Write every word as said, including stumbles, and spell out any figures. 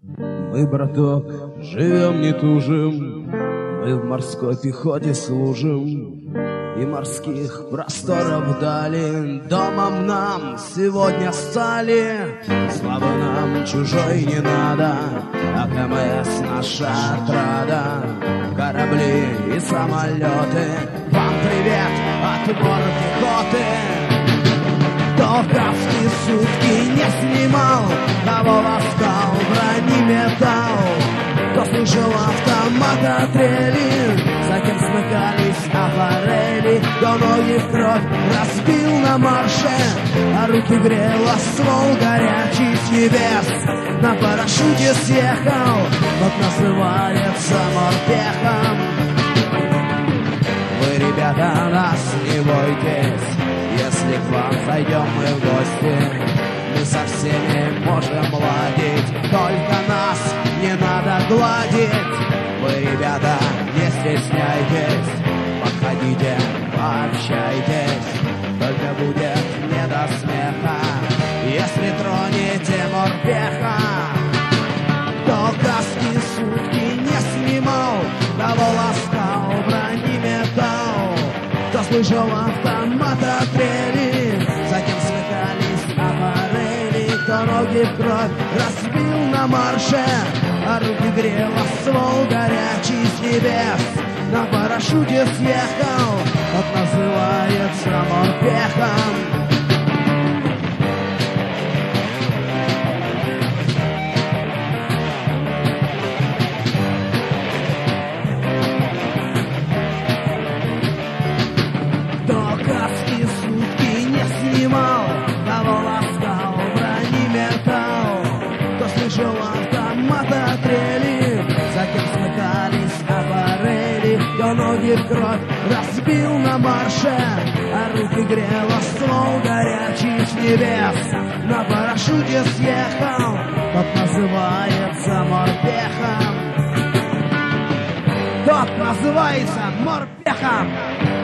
Мы, браток, живем не тужим, мы в морской пехоте служим. И морских просторов дали домом нам сегодня стали. Славы нам чужой не надо, а КМС наша отрада. Корабли и самолеты, вам привет от морпехоты. Кто каски сутки не снимал, того ласкал, брони металл. Кто слышал автомата трели, за кем смыкались аппарели. Кто ноги в кровь разбил на марше, а руки грел ствол горячий с небес. На парашюте съехал, тот называется морпехом. Вы, ребята, нас не бойтесь, если к вам зайдем мы в гости. Мы со всеми можем ладить, только нас не надо гладить. Вы, ребята, не стесняйтесь, подходите, пообщайтесь. Только будет не до смеха, если тронете морпеха. Кто каски сутки не снимал, того ласкал, брони металл. Кто слышал автомата трели, за кем смыкались аппарели. Кто ноги в кровь разбил на марше, а руки грел ствол горячий с небес. На парашюте съехал, тот называется морпехом. Ноги в кровь разбил на марше, а руки грел ствол горячий с небес. На парашюте съехал, тот называется морпехом. Тот называется морпехом.